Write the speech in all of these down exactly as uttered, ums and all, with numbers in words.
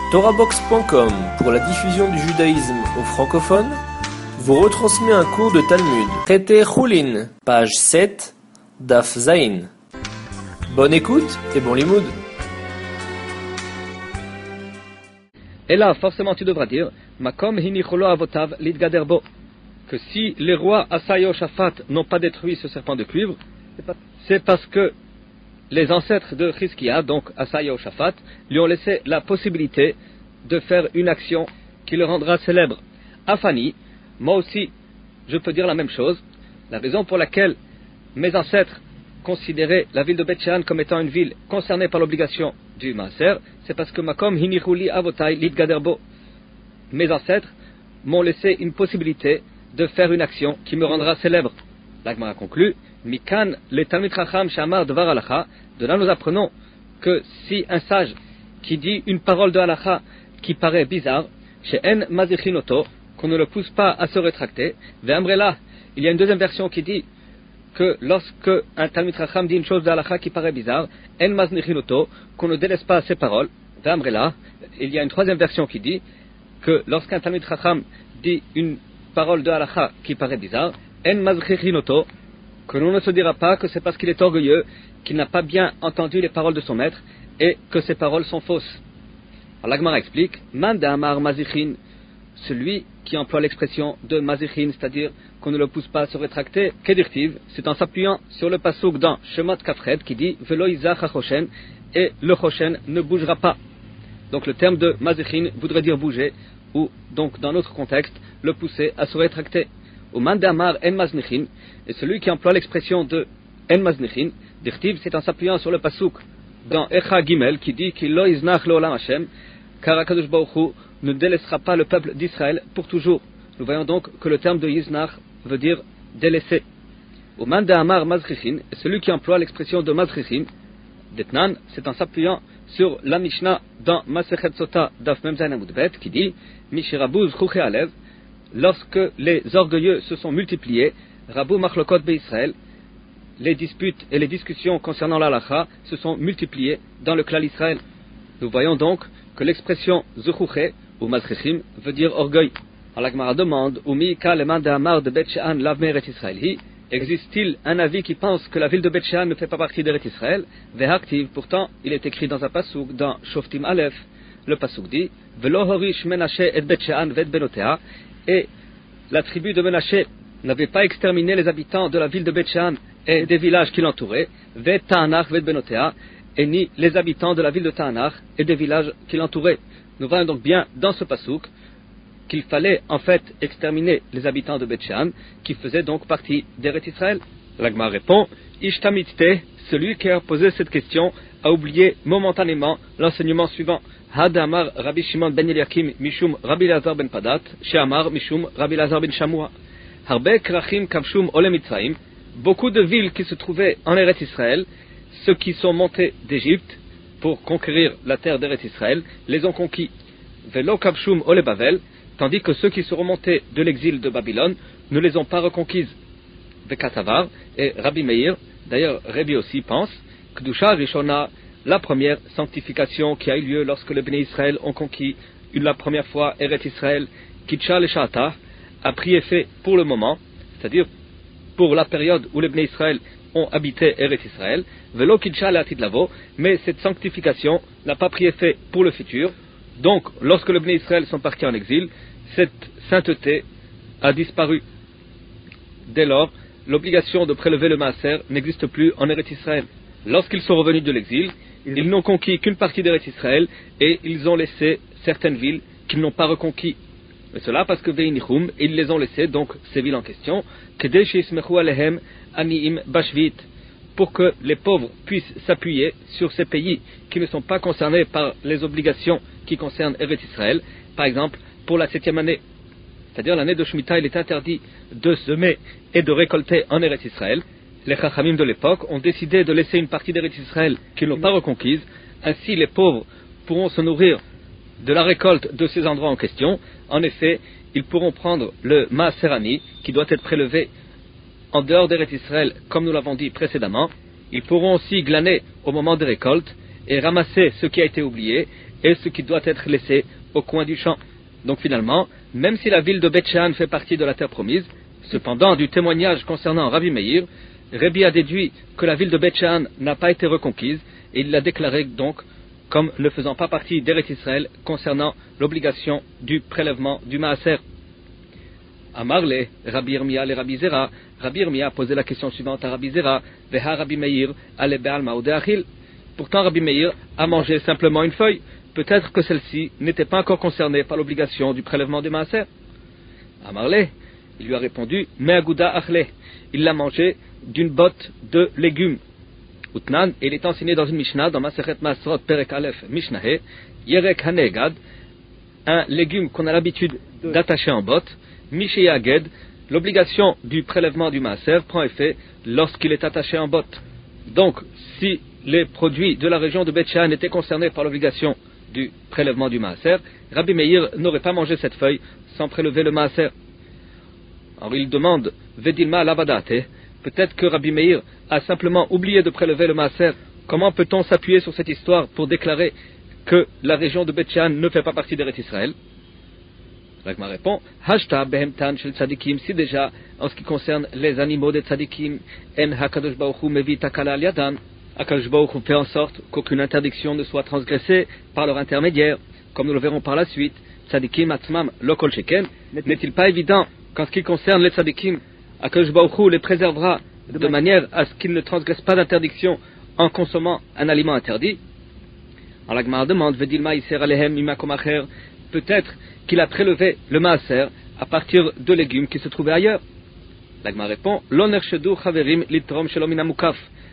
Torahbox point com, pour la diffusion du judaïsme aux francophones, vous retransmet un cours de Talmud. Traité Choulin, page sept, Daf Zayin. Bonne écoute et bon limoud. Et là, forcément, tu devras dire Makom hinicholo avotav lidgaderbo, que si les rois Asa et Yoshaphat n'ont pas détruit ce serpent de cuivre, c'est parce que les ancêtres de Chizkiah, donc Asa et Yoshaphat, lui ont laissé la possibilité de faire une action qui le rendra célèbre. Afani, moi aussi, je peux dire la même chose. La raison pour laquelle mes ancêtres considéraient la ville de Beth Shean comme étant une ville concernée par l'obligation du Maaser, c'est parce que Makom hinichuli avotai lidgaderbo, mes ancêtres m'ont laissé une possibilité de faire une action qui me rendra célèbre. La Gemara conclut, Mikan le Talmid Chacham Shamar Dvar Halacha, de là nous apprenons que si un sage qui dit une parole de Halacha qui paraît bizarre, chez En Mazichin-oto, qu'on ne le pousse pas à se rétracter, Ve'amrela, il y a une deuxième version qui dit que lorsque un Talmid Chacham dit une chose de Halacha qui paraît bizarre, En Mazichin-oto, qu'on ne délaisse pas ses paroles, Ve'amrela, il y a une troisième version qui dit que lorsqu'un Talmid Chacham dit une parole de Halacha qui paraît bizarre, En Mazichin-oto, que l'on ne se dira pas que c'est parce qu'il est orgueilleux, qu'il n'a pas bien entendu les paroles de son maître, et que ces paroles sont fausses. Alors la Gemara explique, Manda Amar Mazichin, celui qui emploie l'expression de Mazichin, c'est-à-dire qu'on ne le pousse pas à se rétracter, Kedirtiv, c'est en s'appuyant sur le passouk dans Shemot Kafred qui dit Velo Izach HaChoshen, et le Choshen ne bougera pas. Donc le terme de Mazichin voudrait dire bouger, ou donc dans notre contexte, le pousser à se rétracter. Ou Mandamar En Maznichin, et celui qui emploie l'expression de En Maznichin, Dirtiv, c'est en s'appuyant sur le passouk dans Echa Gimel qui dit qu'il lo iznach leolam Hashem, car Akadosh Baruch Hu ne délaissera pas le peuple d'Israël pour toujours. Nous voyons donc que le terme de Yiznach veut dire délaisser. Ou Mandamar Mazrichin, et celui qui emploie l'expression de Mazrichin, Detnan, c'est en s'appuyant sur la Mishnah dans Masechet Sota Daf Mem Zayin Amud Bet qui dit Mishirabuz Chuche Alev, lorsque les orgueilleux se sont multipliés, Rabou Machlokot Be'Israël, les disputes et les discussions concernant l'Halacha se sont multipliées dans le clan Israël. Nous voyons donc que l'expression Zuchuche ou Mazrechim veut dire orgueil. Alors la Gemara demande Umi ka leman de Amar de Beth Shean lav me'eret Israël hi, existe-t-il un avis qui pense que la ville de Beth Shean ne fait pas partie d'Eret Israël? Ve'aktiv, pourtant il est écrit dans un pasuk dans Shoftim Aleph, le pasuk dit Velo horish Menashe et Beth Shean vet benotea, et la tribu de Menaché n'avait pas exterminé les habitants de la ville de Beth Shean et des villages qui l'entouraient, Vet Ta'anach Vet Benotea, et ni les habitants de la ville de Ta'anach et des villages qui l'entouraient. Nous voyons donc bien dans ce pasuk qu'il fallait en fait exterminer les habitants de Beth Shean, qui faisaient donc partie d'Eret Israël. L'Agma répond, Ishtamitte, celui qui a posé cette question a oublié momentanément l'enseignement suivant. Hadamar Rabbi Shimon ben Eliakim Mishum Rabbi Lazar ben Padat, Sheamar Mishum Rabbi Lazar ben Shamua. Harbe Krachim Kavshum Ole Mitzrayim, beaucoup de villes qui se trouvaient en Eretz Israël, ceux qui sont montés d'Égypte pour conquérir la terre d'Eretz Israël, les ont conquis. Velo Kavshum Ole Bavel, tandis que ceux qui sont remontés de l'exil de Babylone ne les ont pas reconquises. Vekatavar et Rabbi Meir, d'ailleurs Rabbi aussi pense, Kedusha Rishona, la première sanctification qui a eu lieu lorsque les Bnei Israël ont conquis une la première fois Eretz Israël, Kitcha Leshata, a pris effet pour le moment, c'est-à-dire pour la période où les Bnei Israël ont habité Eretz Israël, Velo Kitcha Leatid Lavo, mais cette sanctification n'a pas pris effet pour le futur. Donc, lorsque les Bnei Israël sont partis en exil, cette sainteté a disparu. Dès lors, l'obligation de prélever le Maaser n'existe plus en Eretz Israël. Lorsqu'ils sont revenus de l'exil, ils n'ont conquis qu'une partie d'Eretz Israël et ils ont laissé certaines villes qu'ils n'ont pas reconquis. Mais cela parce que Veinichum, ils les ont laissés, donc ces villes en question, pour que les pauvres puissent s'appuyer sur ces pays qui ne sont pas concernés par les obligations qui concernent Eretz Israël. Par exemple, pour la septième année, c'est-à-dire l'année de Shemitah, il est interdit de semer et de récolter en Eretz Israël. Les Chachamim de l'époque ont décidé de laisser une partie d'Eretz Israël qu'ils n'ont pas reconquise. Ainsi, les pauvres pourront se nourrir de la récolte de ces endroits en question. En effet, ils pourront prendre le Maaserani, qui doit être prélevé en dehors d'Eretz Israël, comme nous l'avons dit précédemment. Ils pourront aussi glaner au moment des récoltes et ramasser ce qui a été oublié et ce qui doit être laissé au coin du champ. Donc finalement, même si la ville de Beth-Shean fait partie de la terre promise, cependant du témoignage concernant Rabbi Meir, Rabbi a déduit que la ville de Beth-Shean n'a pas été reconquise et il l'a déclaré donc comme ne faisant pas partie d'Eretz Israël concernant l'obligation du prélèvement du Maaser. Amarle, Rabbi Irmia le Rabbi Zera, Rabbi Irmia a posé la question suivante à Rabbi Zera, Veha Rabbi Meir, Ale Be'alma ou De'achil. Pourtant Rabbi Meir a mangé simplement une feuille, peut-être que celle-ci n'était pas encore concernée par l'obligation du prélèvement du Maaser. Amarle, il lui a répondu, Me'aguda Achle, il l'a mangé d'une botte de légumes. Utnan, il est enseigné dans une Mishnah, dans Masechet Masrot, Perek Aleph, Mishnah, Yerek Hanegad, un légume qu'on a l'habitude d'attacher en botte, Mishiyaged, l'obligation du prélèvement du Maaser prend effet lorsqu'il est attaché en botte. Donc, si les produits de la région de Beth-Shean étaient concernés par l'obligation du prélèvement du Maaser, Rabbi Meir n'aurait pas mangé cette feuille sans prélever le Maaser. Alors il demande, Vedilma Lavadate, peut-être que Rabbi Meir a simplement oublié de prélever le Maaser. Comment peut-on s'appuyer sur cette histoire pour déclarer que la région de Beth-Shean ne fait pas partie d'Eretz Israël? Ragma répond, Hashta behemtan shel tzadikim, si déjà, en ce qui concerne les animaux des tzadikim, en hakadosh baruch hu mevi takala al yadan, Akadosh baruch hu fait en sorte qu'aucune interdiction ne soit transgressée par leur intermédiaire, comme nous le verrons par la suite, tzadikim atzmam lokol sheken, n'est-il pas évident qu'en ce qui concerne les tzadikim, Akadosh baruch hu les préservera de manière à ce qu'ils ne transgressent pas d'interdiction en consommant un aliment interdit? En la Gemara demande, Vedilma iser alehem imakom acher, peut-être qu'il a prélevé le maaser à partir de légumes qui se trouvaient ailleurs. La Gemara répond, L'oner shedu chaverim litrom shelom min hamukaf.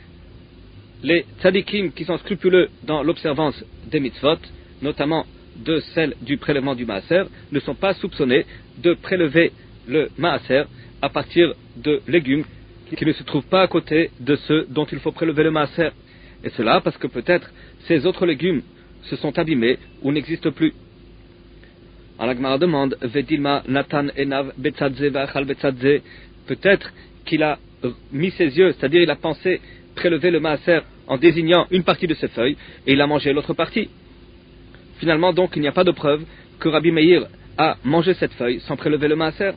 Les tzadikim qui sont scrupuleux dans l'observance des mitzvot, notamment de celle du prélèvement du maaser, ne sont pas soupçonnés de prélever le maaser à partir de légumes qui ne se trouvent pas à côté de ceux dont il faut prélever le maaser. Et cela parce que peut-être ces autres légumes se sont abîmés ou n'existent plus. En la Gemara demande, Vedilma Natan Enav Betzadze Vachal Betzadze, peut-être qu'il a mis ses yeux, c'est-à-dire il a pensé prélever le maaser en désignant une partie de ses feuilles et il a mangé l'autre partie. Finalement donc il n'y a pas de preuve que Rabbi Meir a mangé cette feuille sans prélever le maaser.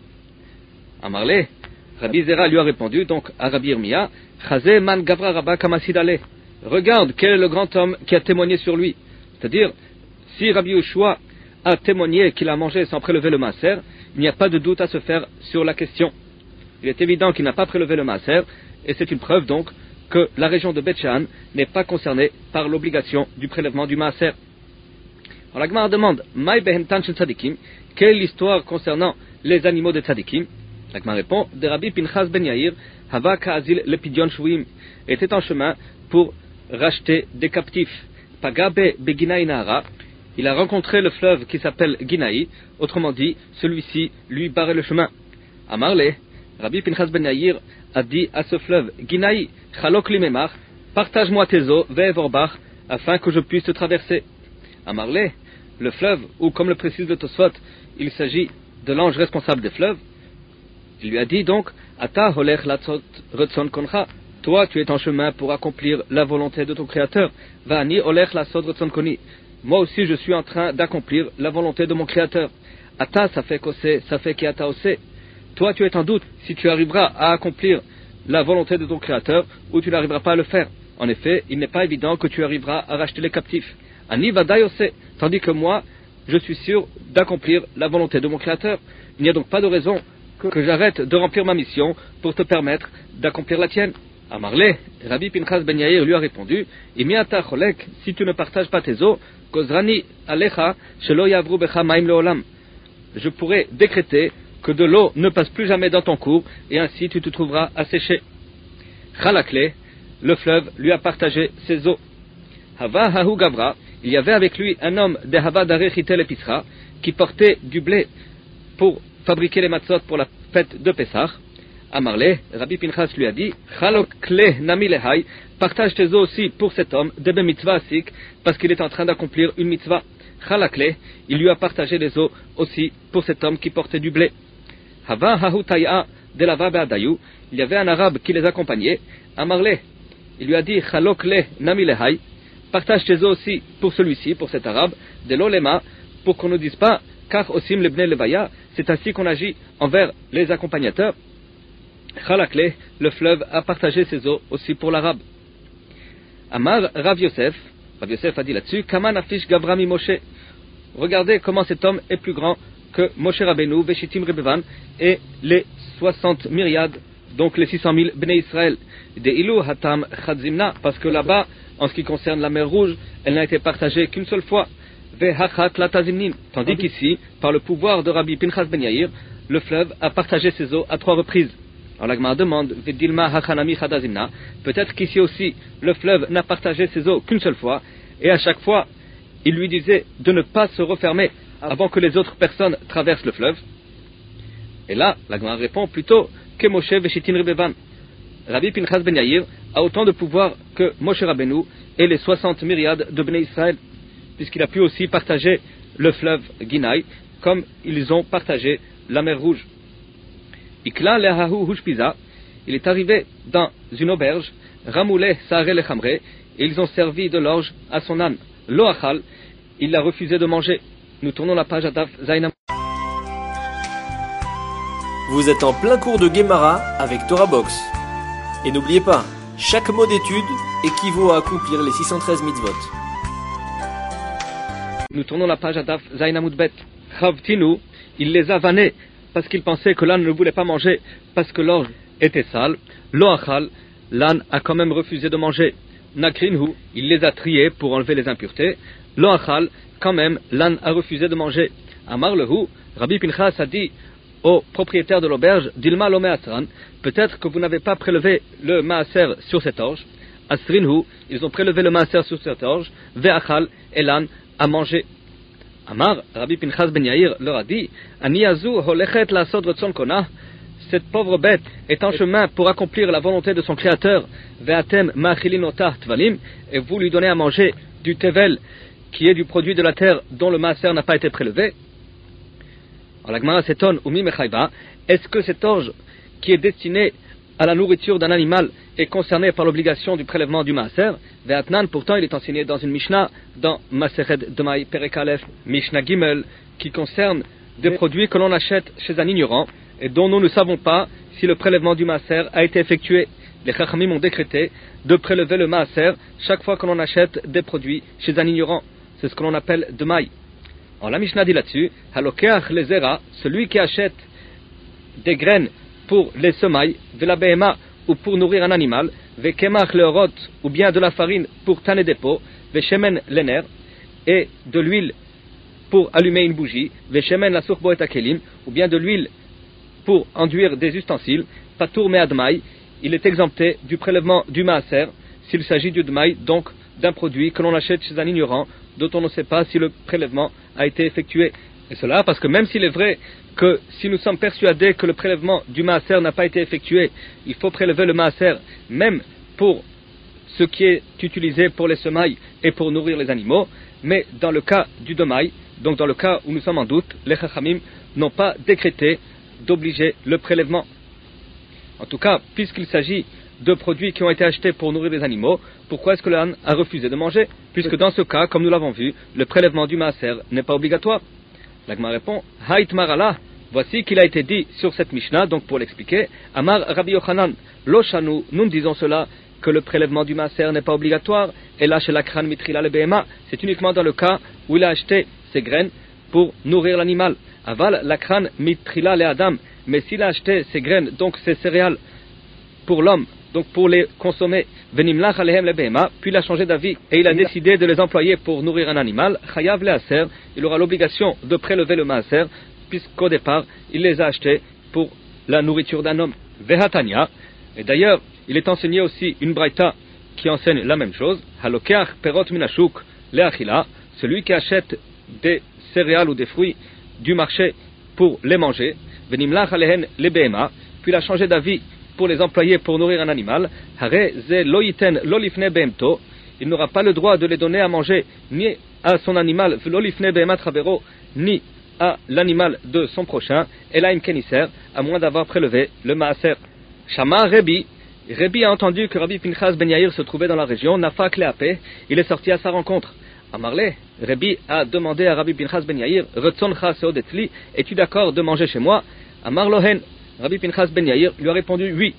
Amarle, Rabbi Zera lui a répondu donc à Rabbi Irmia, Chazé man gavra rabba kamasidale. Regarde quel est le grand homme qui a témoigné sur lui. C'est-à-dire, si Rabbi Yoshua a témoigné qu'il a mangé sans prélever le maaser, il n'y a pas de doute à se faire sur la question. Il est évident qu'il n'a pas prélevé le maaser, et c'est une preuve donc que la région de Beth-Shean n'est pas concernée par l'obligation du prélèvement du maaser. Alors la Gemara demande, Maï behemtan shel tzadikim, quelle est l'histoire concernant les animaux des tzadikim? La Gemara répond, de Rabbi Pinchas ben Yair, hava ka'azil lepidyon shvuim, était en chemin pour racheter des captifs. Pagabe beginaï nahara, il a rencontré le fleuve qui s'appelle Ginaï, autrement dit, celui-ci lui barrait le chemin. Amarle, Rabbi Pinchas ben Yair a dit à ce fleuve, Ginaï, chalok limemach, partage-moi tes eaux, ve'evorbach, afin que je puisse te traverser. Amarle, le fleuve, ou comme le précise le Tosfot, il s'agit de l'ange responsable des fleuves, il lui a dit donc, Ata holech latzot retson koncha, toi tu es en chemin pour accomplir la volonté de ton Créateur, Va'ani holech latzot retson koni, moi aussi je suis en train d'accomplir la volonté de mon Créateur. Ata ça fait kose, ça fait ki ata ose, toi tu es en doute si tu arriveras à accomplir la volonté de ton Créateur ou tu n'arriveras pas à le faire. En effet, il n'est pas évident que tu arriveras à racheter les captifs. Ani vadai ose, tandis que moi je suis sûr d'accomplir la volonté de mon Créateur. Il n'y a donc pas de raison que, que j'arrête de remplir ma mission pour te permettre d'accomplir la tienne. Amarle, Rabbi Pinchas ben Yair lui a répondu, Imiata cholek, si tu ne partages pas tes eaux, Kozrani alecha shelo yavru becha maim leolam. Je pourrais décréter que de l'eau ne passe plus jamais dans ton cours et ainsi tu te trouveras asséché. Chalakle, le fleuve lui a partagé ses eaux. Hava hahu gavra, il y avait avec lui un homme de Hava d'Arechitel Episra qui portait du blé pour fabriquer les matzot pour la fête de Pessah. Amarle, Rabbi Pinchas lui a dit, Chalokle nami lehai, partage tes eaux aussi pour cet homme, debe mitzvah asik, parce qu'il est en train d'accomplir une mitzvah. Chalakle, il lui a partagé les eaux aussi pour cet homme qui portait du blé. Hava hahu tai'a de lava be'adayu, il y avait un arabe qui les accompagnait. Amarle, il lui a dit, Chalokle nami lehai, partage tes eaux aussi pour celui-ci, pour cet arabe, de l'olema, pour qu'on ne dise pas, car osim le bnei levaya, c'est ainsi qu'on agit envers les accompagnateurs. Chalakle, le fleuve a partagé ses eaux aussi pour l'arabe. Amar Rav Yosef, Rav Yosef a dit là-dessus, Kaman afish gavrami Moshe. Regardez comment cet homme est plus grand que Moshe Rabbeinu, Veshitim Rebevan, et les soixante myriades, donc les six cent mille Bnei Israël. De Ilou Hatam Chadzimna, parce que là-bas, en ce qui concerne la mer Rouge, elle n'a été partagée qu'une seule fois. Vehachat Latazimnim, tandis qu'ici, par le pouvoir de Rabbi Pinchas Ben Yair, le fleuve a partagé ses eaux à trois reprises. Alors la Gemara demande, Vedilma Hachanami Chadazimna, peut-être qu'ici aussi, le fleuve n'a partagé ses eaux qu'une seule fois, et à chaque fois, il lui disait de ne pas se refermer avant que les autres personnes traversent le fleuve. Et là, la Gemara répond plutôt que Moshe Veshitin Rebevan. Rabbi Pinchas Ben Yair a autant de pouvoir que Moshe Rabbeinu et les soixante myriades de Bnei Israël, puisqu'il a pu aussi partager le fleuve Guinaï, comme ils ont partagé la mer Rouge. Ikla lehahu hushpiza, il est arrivé dans une auberge, Ramouleh Saare lechamre, et ils ont servi de l'orge à son âne. Loachal, il a refusé de manger. Nous tournons la page à Daf Zainam. Vous êtes en plein cours de Gemara avec Torah Box. Et n'oubliez pas, chaque mot d'étude équivaut à accomplir les six cent treize mitzvot. Nous tournons la page à Daf Zainamudbet. Chavtinu, il les a vannés parce qu'il pensait que l'âne ne voulait pas manger parce que l'orge était sale. Loachal, l'âne a quand même refusé de manger. Nakrinhu, il les a triés pour enlever les impuretés. Loachal, quand même, l'âne a refusé de manger. Amar lehu, Rabbi Pinchas a dit au propriétaire de l'auberge, Dilma lomé asran, peut-être que vous n'avez pas prélevé le maaser sur cette orge. Asrinhu, ils ont prélevé le maaser sur cette orge. Ve'achal, et l'âne a mangé. Amar, Rabbi Pinchas Ben Yair leur a dit, Aniyazu holechet la sod retson kona, cette pauvre bête est en chemin pour accomplir la volonté de son créateur. Ve'atem machilinota tvalim, et vous lui donnez à manger du tevel, qui est du produit de la terre dont le maaser n'a pas été prélevé. Alors la Gemara s'étonne, Umi mechayba, est-ce que cette orge qui est destinée à la nourriture d'un animal est concernée par l'obligation du prélèvement du maaser? Ve'atnan, pourtant il est enseigné dans une Mishnah, dans Masechet Demai Perek Aleph, Mishnah Gimel, qui concerne des produits que l'on achète chez un ignorant et dont nous ne savons pas si le prélèvement du maaser a été effectué. Les Chachamim ont décrété de prélever le maaser chaque fois que l'on achète des produits chez un ignorant. C'est ce que l'on appelle Demai. Alors la Mishnah dit là-dessus, Halokeach lezera, celui qui achète des graines pour les semailles, de la behema ou pour nourrir un animal, vekemach leorot ou bien de la farine pour tanner des pots, veshemen lener et de l'huile pour allumer une bougie, veshemen la surbo et akelim ou bien de l'huile pour enduire des ustensiles, patour meadmaï, il est exempté du prélèvement du maaser s'il s'agit du dmaï, donc d'un produit que l'on achète chez un ignorant dont on ne sait pas si le prélèvement a été effectué. Et cela parce que même s'il est vrai que si nous sommes persuadés que le prélèvement du maaser n'a pas été effectué, il faut prélever le maaser même pour ce qui est utilisé pour les semailles et pour nourrir les animaux, mais dans le cas du demaï, donc dans le cas où nous sommes en doute, les chachamim n'ont pas décrété d'obliger le prélèvement. En tout cas, puisqu'il s'agit de produits qui ont été achetés pour nourrir les animaux, pourquoi est-ce que l'âne a refusé de manger? Puisque dans ce cas, comme nous l'avons vu, le prélèvement du maaser n'est pas obligatoire. La Gemara répond, Haït marala, voici qu'il a été dit sur cette Mishnah, donc pour l'expliquer, Amar Rabbi Yochanan, Loshanu, nous ne disons cela, que le prélèvement du maaser n'est pas obligatoire, et là chez l'akran mitrila le behema, c'est uniquement dans le cas où il a acheté ses graines pour nourrir l'animal. Aval l'akran mitrila le adam, mais s'il a acheté ses graines, donc ses céréales, pour l'homme, donc pour les consommer, venimlach alehem le behema, puis il a changé d'avis et il a décidé de les employer pour nourrir un animal, chayav le aser, il aura l'obligation de prélever le maaser, puisqu'au départ, il les a achetés pour la nourriture d'un homme. Vehatania, et d'ailleurs, il est enseigné aussi une braïta qui enseigne la même chose, halokeach perot minashuk le achila, celui qui achète des céréales ou des fruits du marché pour les manger, venimlach alehem le behema, puis il a changé d'avis pour les employer pour nourrir un animal, il n'aura pas le droit de les donner à manger ni à son animal, ni à l'animal de son prochain, et là à moins d'avoir prélevé le maaser. Shama Rebi, Rabbi a entendu que Rabbi Pinchas Ben Yair se trouvait dans la région, Nafak Leapé, il est sorti à sa rencontre. Amarle, Rabbi a demandé à Rabbi Pinchas Ben Yair, Retzoncha Seodetzli, es-tu d'accord de manger chez moi? Amar Lohen, Rabbi Pinchas Ben Yair lui a répondu oui.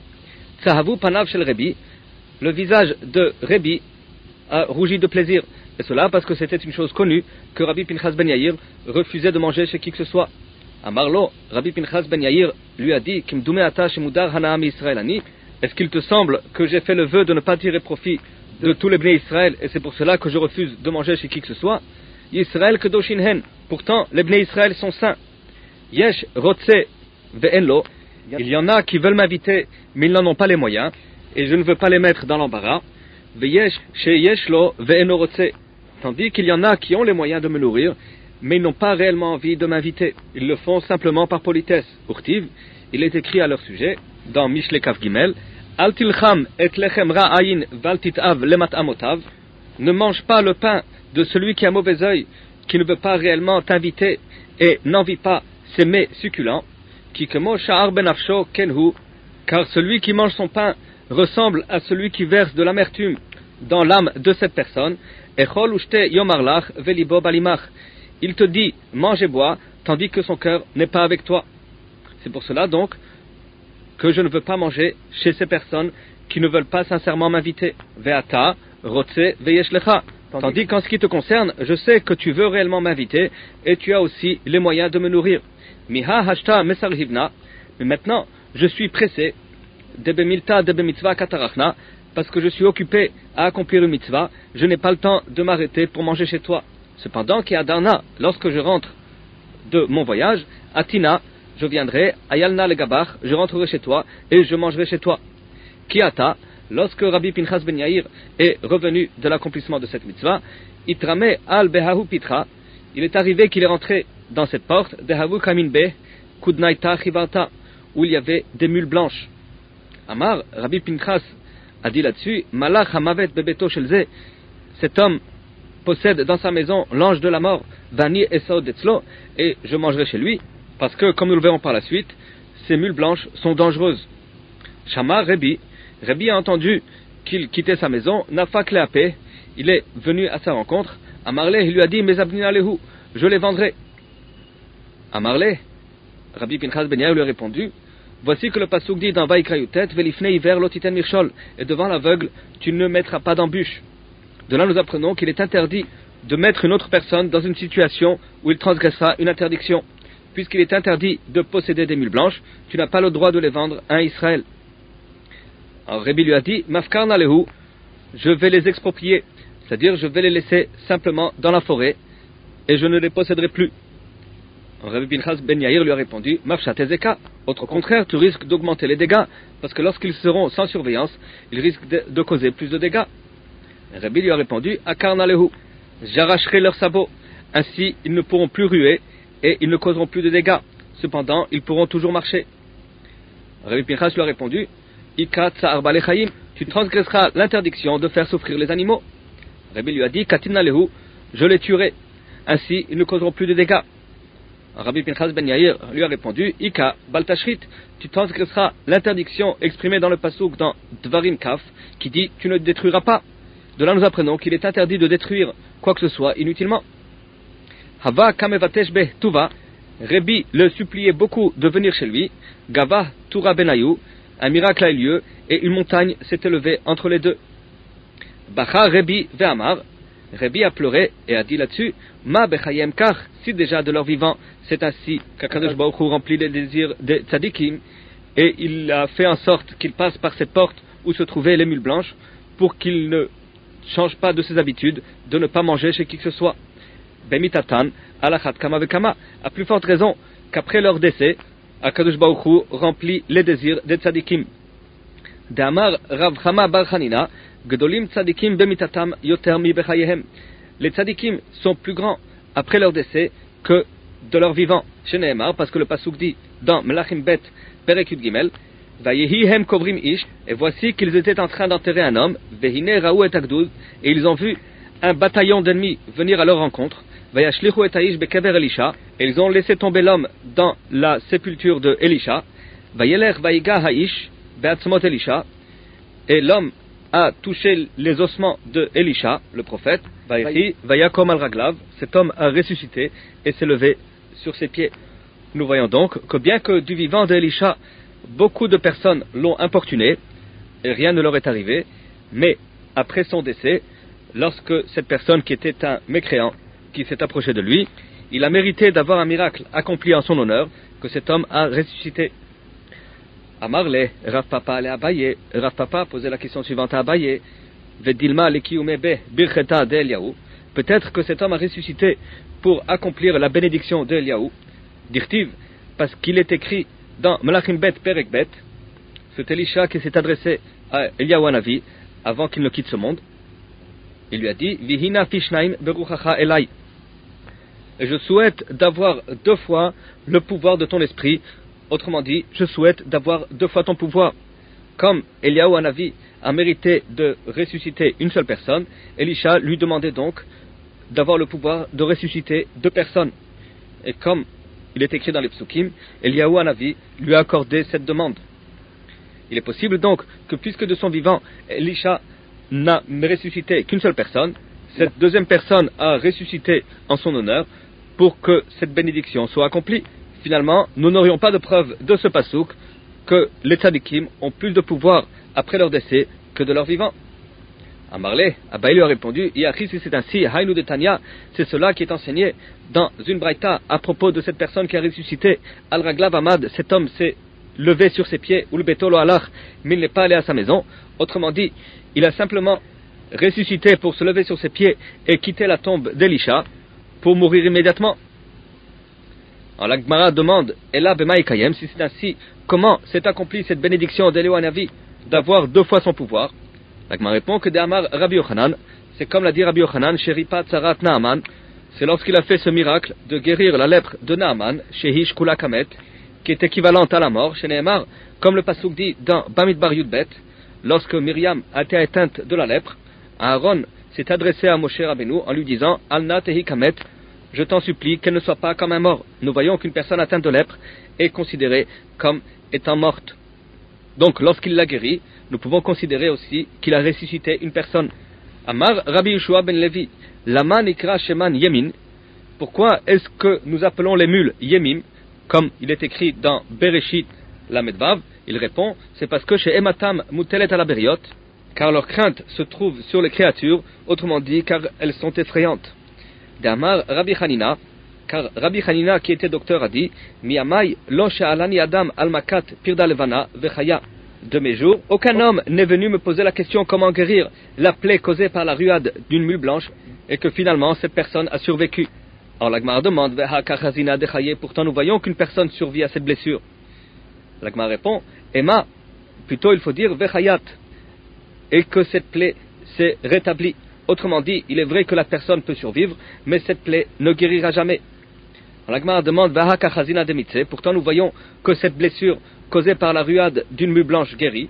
Tzahavu Panav Shel Rabbi, le visage de Rabbi a rougi de plaisir. Et cela parce que c'était une chose connue que Rabbi Pinchas Ben Yair refusait de manger chez qui que ce soit. Amarlo, Rabbi Pinchas Ben Yair lui a dit, Kimdume ata shemudar hanaam Israelani, est-ce qu'il te semble que j'ai fait le vœu de ne pas tirer profit de tous les Bnei Israël et c'est pour cela que je refuse de manger chez qui que ce soit? Yisrael kedoshin hen, pourtant les Bnei Israël sont saints. Yesh rotse ve'enlo, il y en a qui veulent m'inviter mais ils n'en ont pas les moyens et je ne veux pas les mettre dans l'embarras. Ve'yesh sheyeshlo ve'eno rotse, tandis qu'il y en a qui ont les moyens de me nourrir mais ils n'ont pas réellement envie de m'inviter. Ils le font simplement par politesse. Urtiv, il est écrit à leur sujet dans Mishle Kav Gimel, Al tilcham et lechem ra'ayin val titav lemat amotav, ne mange pas le pain de celui qui a mauvais œil, qui ne veut pas réellement t'inviter et n'envie pas ses mets succulents, qui kemo sha'ar benafsho kenhu, car celui qui mange son pain ressemble à celui qui verse de l'amertume dans l'âme de cette personne, echol ushte yomarlach velibo balimach, il te dit mange et bois tandis que son cœur n'est pas avec toi. C'est pour cela donc que je ne veux pas manger chez ces personnes qui ne veulent pas sincèrement m'inviter. Ve'ata, rotse, ve'yeshlecha. Tandis qu'en ce qui te concerne, je sais que tu veux réellement m'inviter et tu as aussi les moyens de me nourrir. Miha hashta mesarhivna. Mais maintenant, je suis pressé. Debe milta debe mitzvah katarachna. Parce que je suis occupé à accomplir une mitzvah, je n'ai pas le temps de m'arrêter pour manger chez toi. Cependant, qui Darna, lorsque je rentre de mon voyage, Atina, je viendrai, Ayalna le Gabach, je rentrerai chez toi et je mangerai chez toi. Kiata, lorsque Rabbi Pinchas Ben Yair est revenu de l'accomplissement de cette mitzvah, Itrame al Behahu Pitra, il est arrivé qu'il est rentré dans cette porte, Dehavu Kamin Be, Kudnaita Chivarta, où il y avait des mules blanches. Amar, Rabbi Pinchas a dit là-dessus, Malach Hamavet Bebeto Shelze, cet homme possède dans sa maison l'ange de la mort, Vani Esod Etzlo, et je mangerai chez lui. Parce que, comme nous le verrons par la suite, ces mules blanches sont dangereuses. Shama Rabbi, Rabbi a entendu qu'il quittait sa maison, Nafak Leapé, il est venu à sa rencontre. Amarle, il lui a dit, Mes abnina lehu, je les vendrai. Amarle, Rabbi Pinchas Ben Yair lui a répondu, voici que le pasuk dit dans Vaikra Yutet, Velifne hiver lotiten mirchol, et devant l'aveugle, tu ne mettras pas d'embûche. De là, nous apprenons qu'il est interdit de mettre une autre personne dans une situation où il transgressera une interdiction. Puisqu'il est interdit de posséder des mules blanches, tu n'as pas le droit de les vendre à Israël. Alors Rabbi lui a dit, Mafkarna lehu, je vais les exproprier, c'est-à-dire je vais les laisser simplement dans la forêt et je ne les posséderai plus. Alors Rabbi Pinchas Ben Yair lui a répondu, Mafshat ezeka, au contraire, tu risques d'augmenter les dégâts, parce que lorsqu'ils seront sans surveillance, ils risquent de, de causer plus de dégâts. Rabbi lui a répondu, Akarna lehu, j'arracherai leurs sabots, ainsi ils ne pourront plus ruer et ils ne causeront plus de dégâts. Cependant, ils pourront toujours marcher. Rabbi Pinchas lui a répondu, Ika tsa'ar balechayim, tu transgresseras l'interdiction de faire souffrir les animaux. Rabbi lui a dit, Katina lehu, je les tuerai. Ainsi, ils ne causeront plus de dégâts. Rabbi Pinchas Ben Yair lui a répondu, Ika baltashrit, tu transgresseras l'interdiction exprimée dans le pasuk dans Dvarim Kaf, qui dit, tu ne détruiras pas. De là, nous apprenons qu'il est interdit de détruire quoi que ce soit inutilement. Hava kamevatesh be tuva, Rabbi le suppliait beaucoup de venir chez lui. Gava Tura Benayou, un miracle a eu lieu et une montagne s'est élevée entre les deux. Bacha Rabbi ve'amar, Rabbi a pleuré et a dit là-dessus, Ma bechayem kar, si déjà de leur vivant c'est ainsi qu'Akadosh Baruch Hu remplit les désirs des tzadikim et il a fait en sorte qu'ils passent par cette porte où se trouvaient les mules blanches pour qu'ils ne changent pas de ses habitudes de ne pas manger chez qui que ce soit. Bemitatan, alachat kama vekama, à plus forte raison qu'après leur décès, Akadosh Baruch Hu remplit les désirs des tzadikim. D'Amar Rav Chama Bar Chanina, Gedolim tzadikim bemitatam yoter mi bechayehem. Les tzadikim sont plus grands après leur décès que de leur vivant. Chez Nehemar, parce que le pasuk dit dans Melachim Bet Perek Yud Gimel, Vayehi hem kovrim ish, et voici qu'ils étaient en train d'enterrer un homme, Vehine raou et agdud, et ils ont vu un bataillon d'ennemis venir à leur rencontre. Vayashlichu et aish bekever Elisha, et ils ont laissé tomber l'homme dans la sépulture de Elisha. Vayeler vayiga haish beatzmot Elisha, Et l'homme a touché les ossements de Elisha, le prophète. Vaïchi, Vayakom al-Raglav. Cet homme a ressuscité et s'est levé sur ses pieds. Nous voyons donc que bien que du vivant de Elisha, beaucoup de personnes l'ont importuné et rien ne leur est arrivé, mais après son décès, lorsque cette personne qui était un mécréant, qui s'est approché de lui, il a mérité d'avoir un miracle accompli en son honneur, que cet homme a ressuscité. Amarle, Rav Papa allait Abaye. Rav Papa posait la question suivante à Abaye. Vedilma lekiumebe bircheta de Eliaou. Peut-être que cet homme a ressuscité pour accomplir la bénédiction de Eliaou. Dirtiv, parce qu'il est écrit dans Melachim Bet Perek Bet, cet Elisha qui s'est adressé à Eliaou Hanavi avant qu'il ne quitte ce monde. Il lui a dit, Vihina fishnaim beruchacha elai. Et je souhaite d'avoir deux fois le pouvoir de ton esprit. Autrement dit, je souhaite d'avoir deux fois ton pouvoir. Comme Eliaou Hanavi a mérité de ressusciter une seule personne, Elisha lui demandait donc d'avoir le pouvoir de ressusciter deux personnes. Et comme il est écrit dans les psukim, Eliaou Hanavi lui a accordé cette demande. Il est possible donc que puisque de son vivant, Elisha n'a ressuscité qu'une seule personne, cette deuxième personne a ressuscité en son honneur pour que cette bénédiction soit accomplie. Finalement, nous n'aurions pas de preuve de ce pasouk que les tzadikim ont plus de pouvoir après leur décès que de leur vivant. Amarle, Abaye lui a répondu, Iachi, si c'est ainsi, Haïnu de Tanya, c'est cela qui est enseigné dans une braïta à propos de cette personne qui a ressuscité. Al-Raglav Amad, cet homme s'est levé sur ses pieds, ou le bétolo alach, mais il n'est pas allé à sa maison. Autrement dit, il a simplement ressuscité pour se lever sur ses pieds et quitter la tombe d'Elisha pour mourir immédiatement. Alors la Gemara demande, Ela b'maï kayem, si c'est ainsi, comment s'est accomplie cette bénédiction d'Eliaou Hanavi d'avoir deux fois son pouvoir? La Gemara répond que d'Amar Rabbi Yochanan, c'est comme l'a dit Rabbi Yochanan, Sheripat Tzarat Naaman, c'est lorsqu'il a fait ce miracle de guérir la lèpre de Naaman, Shehish Kula Kamet, qui est équivalente à la mort, chez Nehemar, comme le pasuk dit dans Bamidbar Yudbet, lorsque Myriam a été atteinte de la lèpre, Aaron s'est adressé à Moshe Rabbeinu en lui disant, Alna Tehi Kamet, je t'en supplie qu'elle ne soit pas comme un mort. Nous voyons qu'une personne atteinte de lèpre est considérée comme étant morte. Donc, lorsqu'il l'a guéri, nous pouvons considérer aussi qu'il a ressuscité une personne. Amar Rabbi Yeshua ben Levi, Lama nikra sheman yemin. Pourquoi est-ce que nous appelons les mules yemim, comme il est écrit dans Bereshit Lamed Vav? Il répond, c'est parce que chez Ematam mutelet ala beriot, car leur crainte se trouve sur les créatures, autrement dit, car elles sont effrayantes. D'Amar Rabbi Hanina, car Rabbi Hanina qui était docteur a dit, Miyamai lo she'alani adam al makat pirda levana vechaya. De mes jours, aucun homme n'est venu me poser la question comment guérir la plaie causée par la ruade d'une mule blanche, et que finalement cette personne a survécu. Alors la Gemara demande, Veha kachazina dechaye, pourtant nous voyons qu'une personne survit à cette blessure. La Gemara répond, Emma, plutôt il faut dire vechayat, et que cette plaie s'est rétablie. Autrement dit, il est vrai que la personne peut survivre, mais cette plaie ne guérira jamais. La Gemara demande, Vaha kachazina demitze, pourtant nous voyons que cette blessure causée par la ruade d'une mule blanche guérit.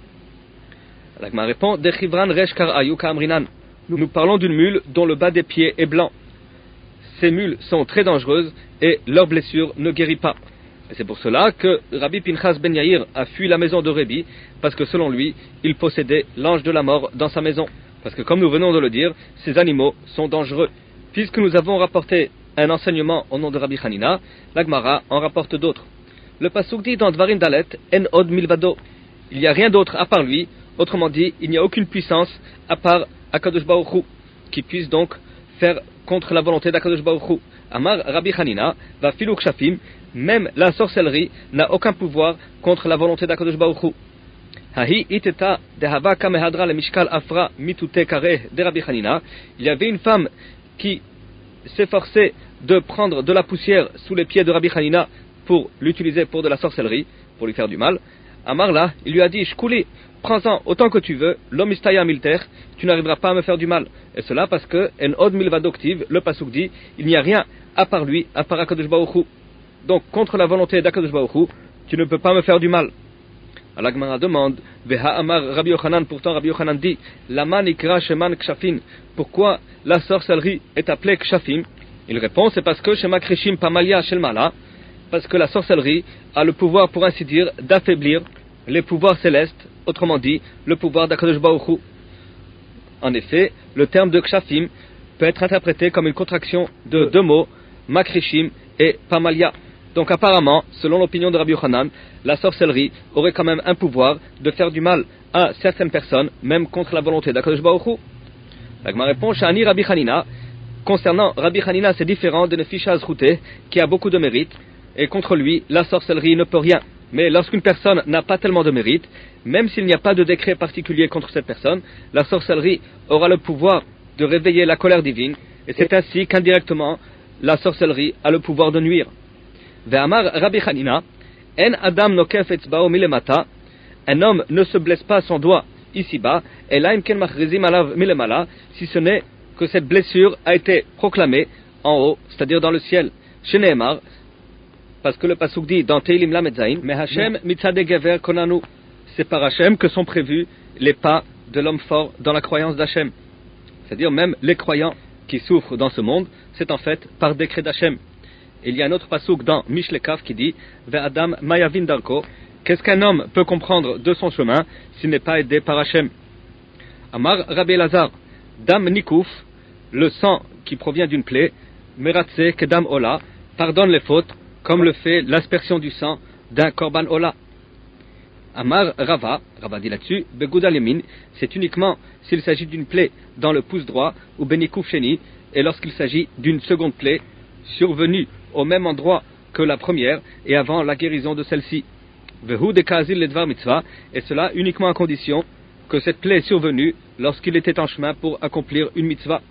La Gemara répond, Dechivran resh kar ayu kamrinan. Nous parlons d'une mule dont le bas des pieds est blanc. Ces mules sont très dangereuses et leur blessure ne guérit pas. Et c'est pour cela que Rabbi Pinchas ben Yair a fui la maison de Rébi, parce que selon lui, il possédait l'ange de la mort dans sa maison. Parce que comme nous venons de le dire, ces animaux sont dangereux. Puisque nous avons rapporté un enseignement au nom de Rabbi Hanina, la Gemara en rapporte d'autres. Le pasuk dit dans Dvarim Dalet, En od milvado, il n'y a rien d'autre à part lui, autrement dit, il n'y a aucune puissance à part Akadosh Baruch Hu, qui puisse donc faire contre la volonté d'Akadosh Baruch Hu. Amar Rabbi Hanina, va filuk shafim, même la sorcellerie n'a aucun pouvoir contre la volonté d'Akadosh Baruch Hu. Hahi iteta dehava kamehadra le mishkal afra mitute kare de Rabbi Hanina. Il y avait une femme qui s'efforçait de prendre de la poussière sous les pieds de Rabbi Hanina pour l'utiliser pour de la sorcellerie, pour lui faire du mal. Amar là, il lui a dit, Shkuli, prends-en autant que tu veux, l'omistaya milter, tu n'arriveras pas à me faire du mal. Et cela parce que, en od milvadoktiv, le pasuk dit, il n'y a rien à part lui, à part Akadosh Baruch Hu. Donc, contre la volonté d'Akadosh Baruch Hu, tu ne peux pas me faire du mal. La Gemara demande, Veha Amar Rabbi Yochanan, pourtant Rabbi Yochanan dit, Lama nikra sheman kshafin, pourquoi la sorcellerie est appelée kshafim? Il répond, c'est parce que shema krishim pamalia shelmala, parce que la sorcellerie a le pouvoir, pour ainsi dire, d'affaiblir les pouvoirs célestes, autrement dit, le pouvoir d'Akadosh Baruch Hu. En effet, le terme de Kshafim peut être interprété comme une contraction de deux mots, Makrishim et Pamalia. Donc apparemment, selon l'opinion de Rabbi Yochanan, la sorcellerie aurait quand même un pouvoir de faire du mal à certaines personnes, même contre la volonté d'Akadosh Baruch Hu. La Gemara répond, Shani Rabbi Hanina. Concernant Rabbi Hanina, c'est différent de Nefisha Azrouté, qui a beaucoup de mérite, et contre lui, la sorcellerie ne peut rien. Mais lorsqu'une personne n'a pas tellement de mérite, même s'il n'y a pas de décret particulier contre cette personne, la sorcellerie aura le pouvoir de réveiller la colère divine, et c'est ainsi qu'indirectement, la sorcellerie a le pouvoir de nuire. Ve'amar Rabbi Hanina, En Adam nokef etzbao milemata, un homme ne se blesse pas son doigt ici-bas, et là imken machrizim alav milemala, si ce n'est que cette blessure a été proclamée en haut, c'est-à-dire dans le ciel. Chez Nehemar, parce que le pasuk dit dans Teilim Lamed Zayin, mais Hashem mitzadeh gever konanu, c'est par Hashem que sont prévus les pas de l'homme fort dans la croyance d'Hashem. C'est-à-dire même les croyants qui souffrent dans ce monde, c'est en fait par décret d'Hashem. Il y a un autre pasuk dans Mishlekaf qui dit Ve'adam mayavin darko, qu'est-ce qu'un homme peut comprendre de son chemin s'il n'est pas aidé par Hachem? Amar Rabbi Elazar, Dam Nikouf, le sang qui provient d'une plaie, Meratse Kedam Ola, pardonne les fautes, comme le fait l'aspersion du sang d'un Korban Ola. Amar Rava, Rava dit là-dessus, Begudal Yamin, c'est uniquement s'il s'agit d'une plaie dans le pouce droit, ou Benikouf Sheni, et lorsqu'il s'agit d'une seconde plaie survenue au même endroit que la première et avant la guérison de celle-ci. Vehu de Kazil Ledvar Mitzvah, et cela uniquement à condition que cette plaie est survenue lorsqu'il était en chemin pour accomplir une mitzvah.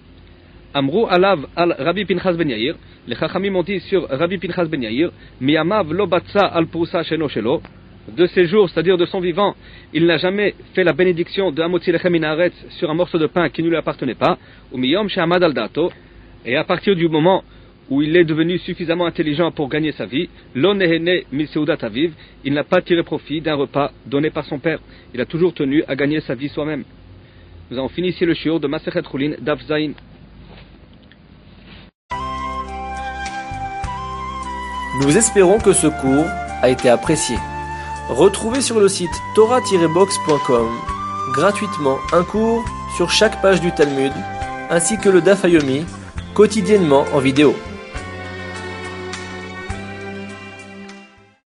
Amrou alav al Rabbi Pinchas ben Yair, les Chachamim ont dit sur Rabbi Pinchas ben Yair, Miamav lo batsa al prusa sheno shelo, de ses jours, c'est-à-dire de son vivant, il n'a jamais fait la bénédiction de Hamotzi lechem min haaretz sur un morceau de pain qui ne lui appartenait pas, ou miyom she'amad al dato, et à partir du moment où il est devenu suffisamment intelligent pour gagner sa vie, lo nehene mi seudat aviv, il n'a pas tiré profit d'un repas donné par son père. Il a toujours tenu à gagner sa vie soi-même. Nous avons fini ici le shiur de Masechet Chulin Daf Zayin. Nous espérons que ce cours a été apprécié. Retrouvez sur le site torah tiret box point com gratuitement un cours sur chaque page du Talmud, ainsi que le Daf Yomi, quotidiennement en vidéo.